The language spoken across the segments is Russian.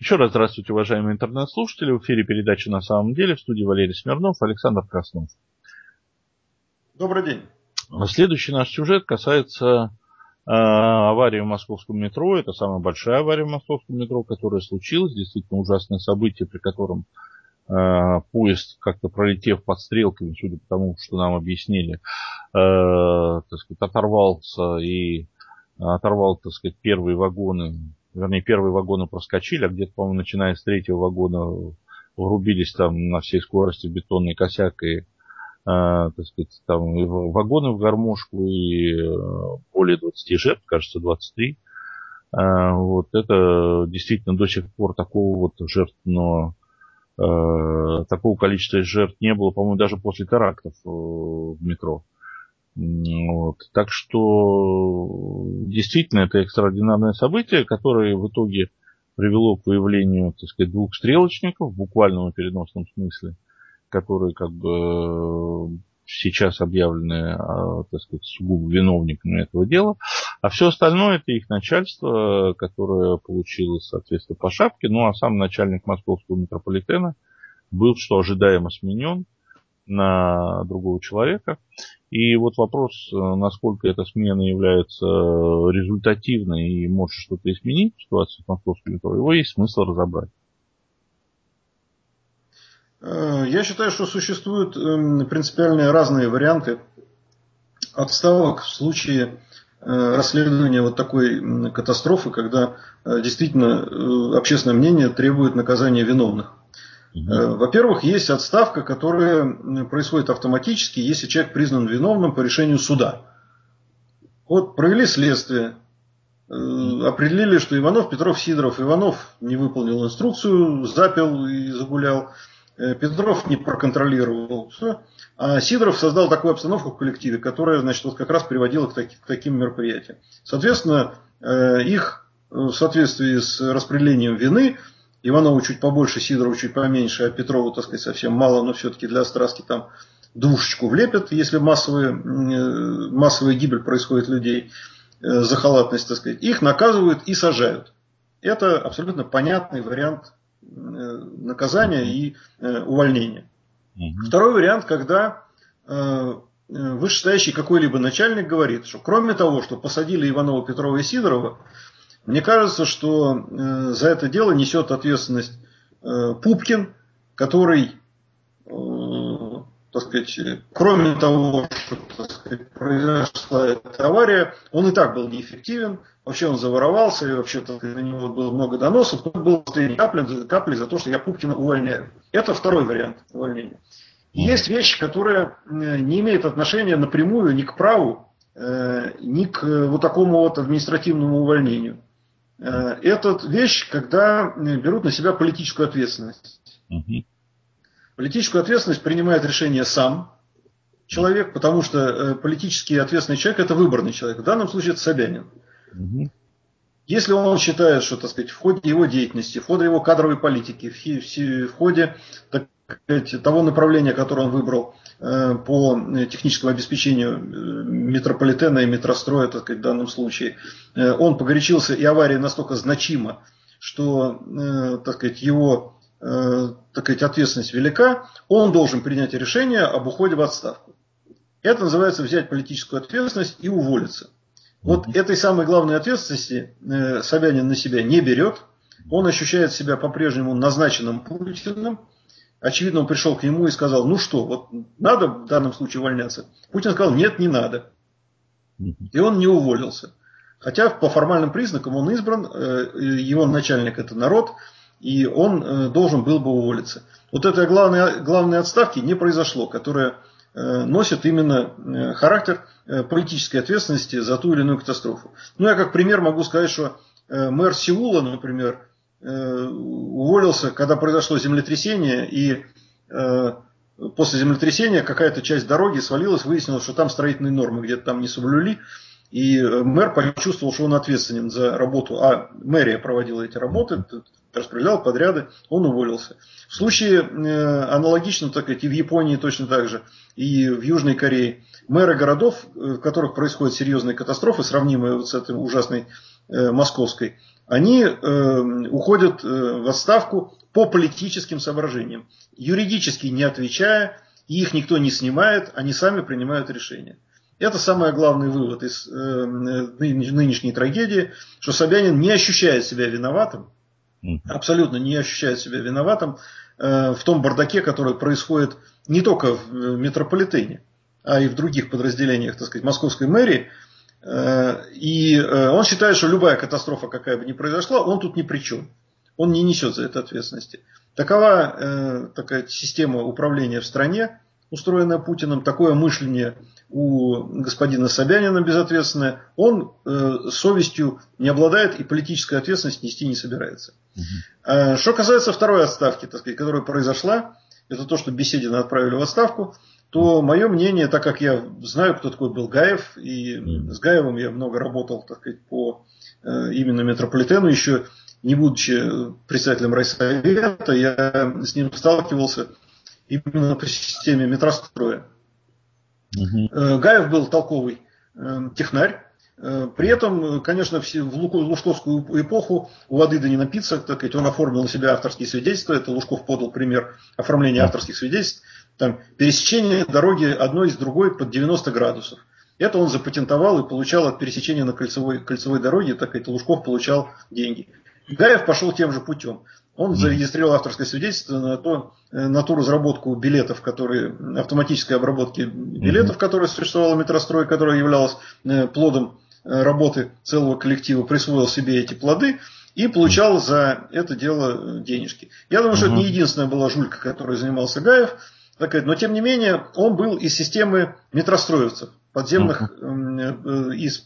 Еще раз здравствуйте, уважаемые интернет-слушатели. В эфире передача «На самом деле». В студии Валерий Смирнов, Александр Краснов. Добрый день. Следующий наш сюжет касается аварии в московском метро. Это самая большая авария в московском метро, которая случилась. Действительно ужасное событие, при котором поезд, как-то пролетев под стрелками, судя по тому, что нам объяснили, оторвался и оторвал, первые вагоны. Вернее, первые вагоны проскочили, а где-то, по-моему, начиная с третьего вагона врубились там на всей скорости в бетонный косяк и, там и вагоны в гармошку, и более 20 жертв, кажется, 23. Вот это действительно до сих пор такого количества жертв не было, по-моему, даже после терактов в метро. Вот. Так что действительно это экстраординарное событие, которое в итоге привело к появлению, двух стрелочников в буквальном и переносном смысле, которые сейчас объявлены, сугубо виновниками этого дела. А все остальное это их начальство, которое получило, соответственно, по шапке. Ну, а сам начальник московского метрополитена был, что ожидаемо, сменен на другого человека. И вот вопрос, насколько эта смена является результативной и может что-то изменить в ситуации в московском метро, его есть смысл разобрать. Я считаю, что существуют принципиально разные варианты отставок в случае расследования вот такой катастрофы, когда действительно общественное мнение требует наказания виновных. Во-первых, есть отставка, которая происходит автоматически, если человек признан виновным по решению суда. Вот провели следствие, определили, что Иванов, Петров, Сидоров. Иванов не выполнил инструкцию, запил и загулял. Петров не проконтролировал. Все. А Сидоров создал такую обстановку в коллективе, которая, значит, вот как раз приводила к таким мероприятиям. Соответственно, их в соответствии с распределением вины, Иванову чуть побольше, Сидорову чуть поменьше, а Петрову, совсем мало, но все-таки для страстки там двушечку влепят, если массовая гибель происходит людей за халатность, их наказывают и сажают. Это абсолютно понятный вариант наказания и увольнения. Второй вариант, когда вышестоящий какой-либо начальник говорит, что кроме того, что посадили Иванова, Петрова и Сидорова, мне кажется, что за это дело несет ответственность Пупкин, который, кроме того, что произошла эта авария, он и так был неэффективен, вообще он заворовался, и вообще на него было много доносов, но был каплей за то, что я Пупкина увольняю. Это второй вариант увольнения. Есть вещи, которые не имеют отношения напрямую ни к праву, ни к вот такому вот административному увольнению. Это вещь, когда берут на себя политическую ответственность. Политическую ответственность принимает решение сам человек, потому что политически ответственный человек – это выборный человек. В данном случае это Собянин. Если он считает, что, в ходе его деятельности, в ходе его кадровой политики, в ходе того направления, которое он выбрал по техническому обеспечению метрополитена и метростроя, в данном случае, он погорячился, и авария настолько значима, что, его, ответственность велика, он должен принять решение об уходе в отставку. Это называется взять политическую ответственность и уволиться. Вот этой самой главной ответственности Собянин на себя не берет. Он ощущает себя по-прежнему назначенным Путиным. Очевидно, он пришел к нему и сказал, ну что, вот надо в данном случае увольняться? Путин сказал, нет, не надо. И он не уволился. Хотя по формальным признакам он избран, его начальник это народ, и он должен был бы уволиться. Вот этой главной отставки не произошло, которая носит именно характер политической ответственности за ту или иную катастрофу. Ну, я как пример могу сказать, что мэр Сеула, например, уволился, когда произошло землетрясение, и после землетрясения какая-то часть дороги свалилась, выяснилось, что там строительные нормы где-то там не соблюли, и мэр почувствовал, что он ответственен за работу, а мэрия проводила эти работы, распределял подряды, он уволился. В случае аналогично, и в Японии точно так же, и в Южной Корее, мэры городов, в которых происходят серьезные катастрофы, сравнимые с этой ужасной московской, они уходят в отставку по политическим соображениям, юридически не отвечая, их никто не снимает, они сами принимают решения. Это самый главный вывод из нынешней трагедии, что Собянин не ощущает себя виноватым, абсолютно не ощущает себя виноватым в том бардаке, который происходит не только в метрополитене, а и в других подразделениях, так сказать, московской мэрии. И он считает, что любая катастрофа, какая бы ни произошла, он тут ни при чем. Он не несет за это ответственности. Такова такая система управления в стране, устроенная Путиным, такое мышление у господина Собянина безответственное. Он совестью не обладает и политическую ответственность нести не собирается. Что касается второй отставки, так сказать, которая произошла, это то, что Беседина отправили в отставку, то мое мнение, так как я знаю, кто такой был Гаев, и с Гаевым я много работал, так сказать, по именно метрополитену, еще не будучи председателем райсовета, я с ним сталкивался именно по системе метростроя. Гаев был толковый технарь. При этом, конечно, в лужковскую эпоху у воды да не напиться, так сказать, он оформил на себя авторские свидетельства. Это Лужков подал пример оформления авторских свидетельств. Там пересечение дороги одной с другой под 90 градусов. Это он запатентовал и получал от пересечения на кольцевой дороге, так сказать, Лужков получал деньги. Гаев пошел тем же путем. Он зарегистрировал авторское свидетельство на ту разработку билетов, автоматической обработки билетов, которая существовала в метрострое, которая являлась плодом работы целого коллектива, присвоил себе эти плоды и получал за это дело денежки. Я думаю, что это не единственная была жулька, которой занимался Гаев, но тем не менее он был из системы метростроевцев, из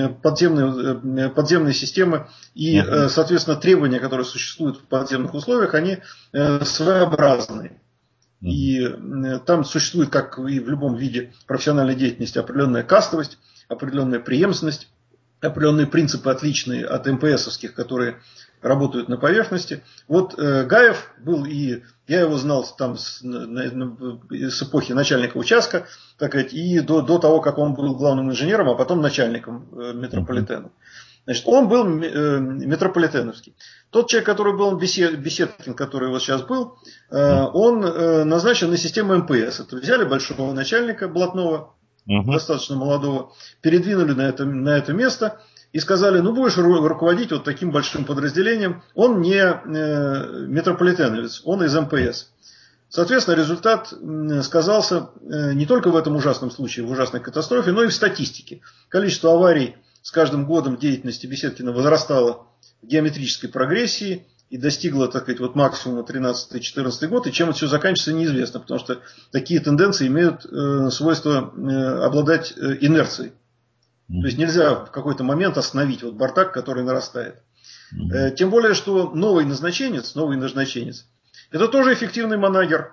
подземной системы, и, соответственно, требования, которые существуют в подземных условиях, они своеобразные. И там существует, как и в любом виде профессиональной деятельности, определенная кастовость, определенная преемственность, определенные принципы, отличные от МПСовских, которые работают на поверхности. Вот Гаев был, и я его знал там с эпохи начальника участка, так сказать, и до того, как он был главным инженером, а потом начальником метрополитена. Значит, он был метрополитеновский. Тот человек, который был Беседкин, который вот сейчас был, он назначен на систему МПС. Это взяли большого начальника блатного, достаточно молодого, передвинули на это место и сказали, ну будешь руководить вот таким большим подразделением. Он не метрополитеновец, он из МПС. Соответственно, результат сказался не только в этом ужасном случае, в ужасной катастрофе, но и в статистике. Количество аварий с каждым годом деятельности Беседкина возрастало в геометрической прогрессии и достигло, так сказать, вот максимума 13-14 год, и чем это все заканчивается, неизвестно, потому что такие тенденции имеют свойство обладать инерцией. То есть нельзя в какой-то момент остановить вот бардак, который нарастает. Тем более, что новый назначенец, это тоже эффективный манагер.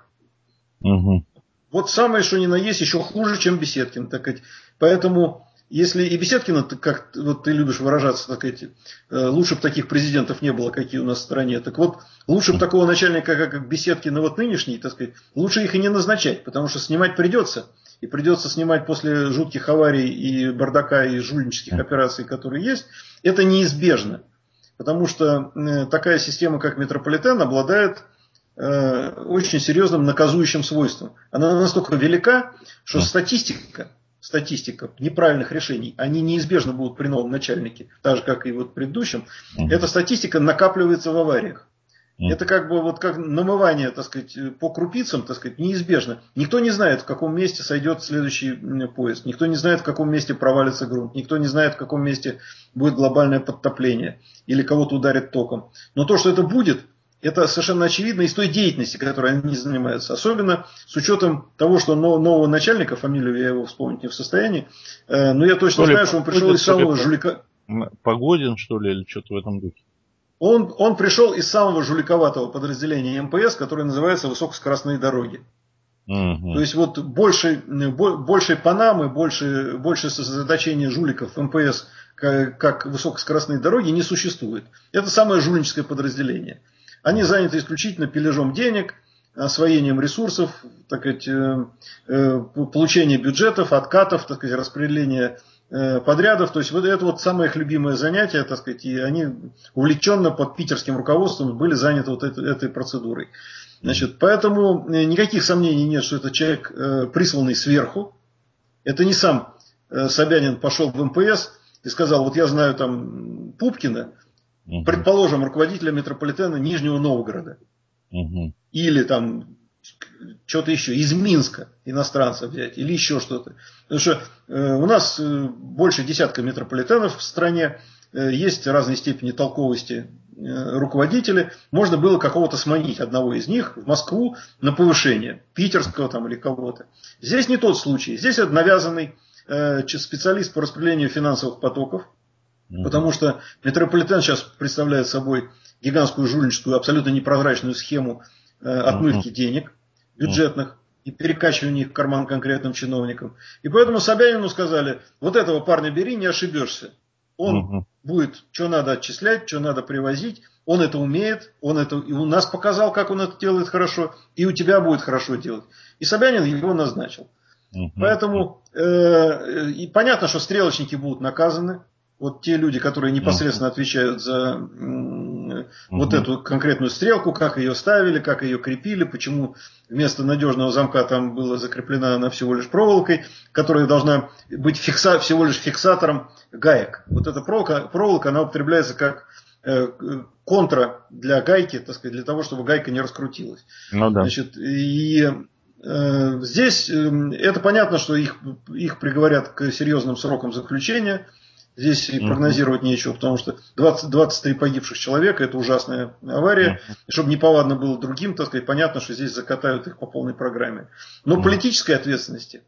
Вот самое, что ни на есть, еще хуже, чем Беседкин. Так сказать. Поэтому, если и Беседкина, как вот ты любишь выражаться, так сказать, лучше бы таких президентов не было, какие у нас в стране. Так вот, лучше бы такого начальника, как Беседкин, вот нынешний, так сказать, лучше их и не назначать, потому что снимать придется. И придется снимать после жутких аварий и бардака, и жульнических операций, которые есть. Это неизбежно. Потому что такая система, как метрополитен, обладает очень серьезным наказующим свойством. Она настолько велика, что статистика неправильных решений, они неизбежно будут при новом начальнике, так же, как и вот в предыдущем. Эта статистика накапливается в авариях. Это как бы вот как намывание, так сказать, по крупицам, так сказать, неизбежно. Никто не знает, в каком месте сойдет следующий поезд. Никто не знает, в каком месте провалится грунт. Никто не знает, в каком месте будет глобальное подтопление. Или кого-то ударит током. Но то, что это будет, это совершенно очевидно из той деятельности, которой они занимаются. Особенно с учетом того, что нового начальника, фамилию я его вспомнить не в состоянии, но я точно знаю, что он пришел из самого жулика. Погодин, что ли, или что-то в этом духе? Он пришел из самого жуликоватого подразделения МПС, которое называется высокоскоростные дороги. То есть вот больше Панамы, больше сосредоточения жуликов в МПС, как высокоскоростные дороги, не существует. Это самое жульническое подразделение. Они заняты исключительно пилежом денег, освоением ресурсов, так сказать, получением бюджетов, откатов, так сказать, распределение подрядов. То есть вот это вот самое их любимое занятие, так сказать, и они увлеченно под питерским руководством были заняты вот этой процедурой. Значит, поэтому никаких сомнений нет, что это человек, присланный сверху. Это не сам Собянин пошел в МПС и сказал, вот я знаю там Пупкина, предположим, руководителя метрополитена Нижнего Новгорода. Или там что-то еще, из Минска иностранца взять, или еще что-то. Потому что у нас больше десятка метрополитенов в стране, есть разной степени толковости руководители. Можно было какого-то сманить, одного из них, в Москву на повышение, питерского там или кого-то. Здесь не тот случай. Здесь это навязанный специалист по распределению финансовых потоков, потому что метрополитен сейчас представляет собой гигантскую жульническую, абсолютно непрозрачную схему отмывки денег бюджетных и перекачивания их в карман конкретным чиновникам. И поэтому Собянину сказали, вот этого парня бери, не ошибешься. Он будет, что надо отчислять, что надо привозить. Он это умеет, он это и у нас показал, как он это делает хорошо, и у тебя будет хорошо делать. И Собянин его назначил. Поэтому и понятно, что стрелочники будут наказаны. Вот те люди, которые непосредственно отвечают за вот эту конкретную стрелку, как ее ставили, как ее крепили, почему вместо надежного замка там была закреплена она всего лишь проволокой, которая должна быть всего лишь фиксатором гаек. Вот эта проволока, она употребляется как контра для гайки, так сказать, для того, чтобы гайка не раскрутилась. Ну, да. Значит, и здесь это понятно, что их приговорят к серьезным срокам заключения. Здесь и прогнозировать нечего, потому что 23 погибших человека – это ужасная авария. И чтобы неповадно было другим, так сказать, понятно, что здесь закатают их по полной программе. Но политической ответственности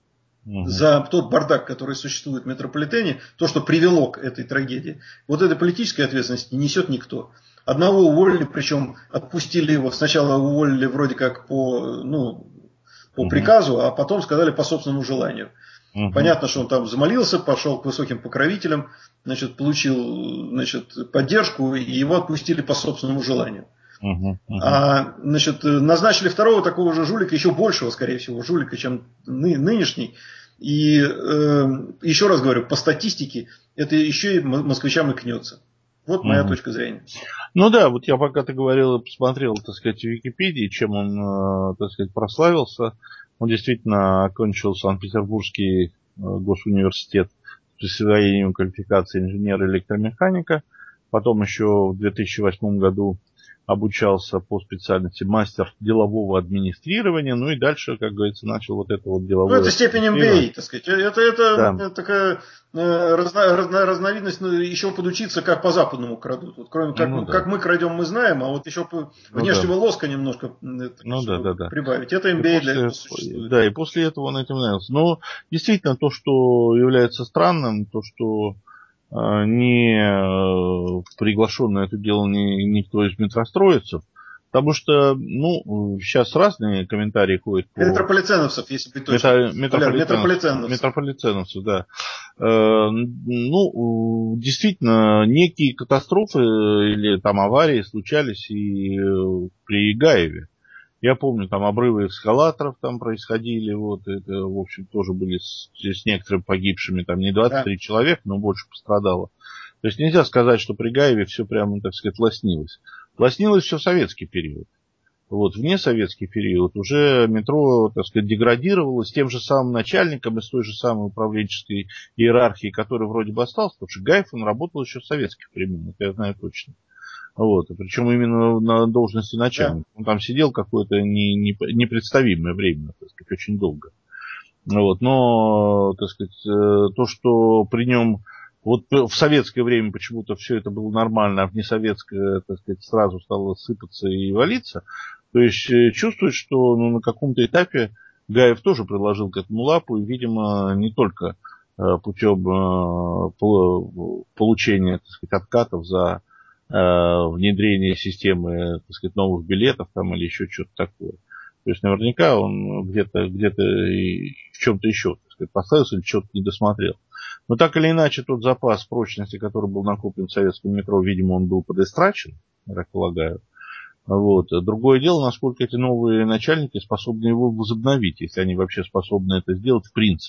за тот бардак, который существует в метрополитене, то, что привело к этой трагедии, вот этой политической ответственности не несет никто. Одного уволили, причем отпустили его. Сначала уволили вроде как по приказу, а потом сказали по собственному желанию. Понятно, что он там замолился, пошел к высоким покровителям, значит, получил, значит, поддержку, и его отпустили по собственному желанию. Значит, назначили второго такого же жулика, еще большего, скорее всего, жулика, чем нынешний. И еще раз говорю, по статистике, это еще и москвичам икнется. Вот моя точка зрения. Ну да, вот я пока ты говорил и посмотрел, так сказать, в Википедии, чем он, так сказать, прославился. Он действительно окончил Санкт-Петербургский госуниверситет с присвоением квалификации инженера-электромеханика. Потом еще в 2008 году обучался по специальности мастер делового администрирования. Ну и дальше, как говорится, начал вот это вот деловое. Ну, это степень MBA, так сказать. Это такая разновидность, еще подучиться, как по западному крадут. Вот, кроме как мы крадем, мы знаем, а вот еще внешнего лоска немножко прибавить. Это MBA для этого существует. Да, и после этого он этим нравился. Но действительно, то, что является странным, то, что не приглашен на это дело никто из метростроицев, потому что, сейчас разные комментарии ходят по... Метрополитеновцев, если быть точным. Метрополитеновцев, да. Действительно, некие катастрофы или там аварии случались и при Гаеве. Я помню, там обрывы эскалаторов там происходили, вот, это, в общем, тоже были с некоторыми погибшими, там не 23 человека, но больше пострадало. То есть нельзя сказать, что при Гаеве все прямо, так сказать, лоснилось. Лоснилось все в советский период. Вот, в несоветский период уже метро, так сказать, деградировалось тем же самым начальником из той же самой управленческой иерархии, который вроде бы остался, потому что Гаев, он работал еще в советских времен, это я знаю точно. Вот, причем именно на должности начальника. Он там сидел какое-то непредставимое время, так сказать, очень долго. Вот, но, так сказать, то, что при нем вот в советское время почему-то все это было нормально, а в несоветское, так сказать, сразу стало сыпаться и валиться, то есть чувствует, что на каком-то этапе Гаев тоже приложил к этому лапу, и, видимо, не только путем получения, так сказать, откатов за внедрение системы, так сказать, новых билетов там или еще что-то такое. То есть наверняка он где-то и в чем-то еще, так сказать, поставился или что-то не досмотрел. Но так или иначе, тот запас прочности, который был накоплен в советском метро, видимо, он был подистрачен, я так полагаю. Вот. Другое дело, насколько эти новые начальники способны его возобновить, если они вообще способны это сделать в принципе.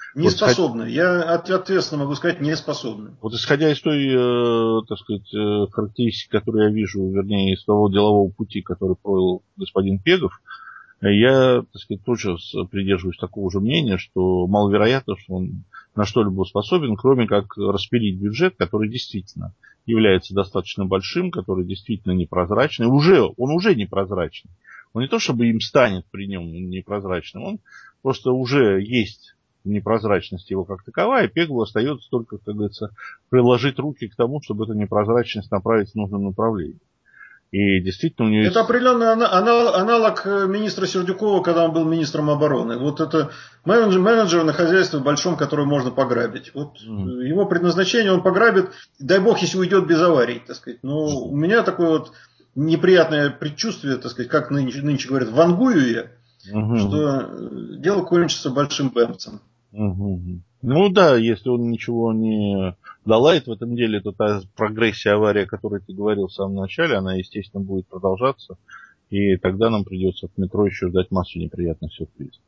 Не способны. Я ответственно могу сказать, не способны. Вот исходя из той, так сказать, характеристики, которую я вижу, вернее, из того делового пути, который провел господин Пегов, я, так сказать, тоже придерживаюсь такого же мнения, что маловероятно, что он на что-либо способен, кроме как распилить бюджет, который действительно является достаточно большим, который действительно непрозрачный. Он уже непрозрачный. Он не то, чтобы им станет при нем непрозрачным, он просто уже есть непрозрачность его как таковая, и Пегову остается только, как говорится, приложить руки к тому, чтобы эту непрозрачность направить в нужном направлении. И действительно у него это есть... определенный аналог министра Сердюкова, когда он был министром обороны. Вот это менеджер на хозяйстве большом, которое можно пограбить. Вот его предназначение, он пограбит, дай бог, если уйдет без аварий, так сказать. Но у меня такое вот неприятное предчувствие, так сказать, как нынче говорят, вангую я, что дело кончится большим бэмцем. Ну да, если он ничего не долает в этом деле, то та прогрессия аварии, о которой ты говорил в самом начале, она, естественно, будет продолжаться. И тогда нам придется от метро еще ждать массу неприятных сюрпризов.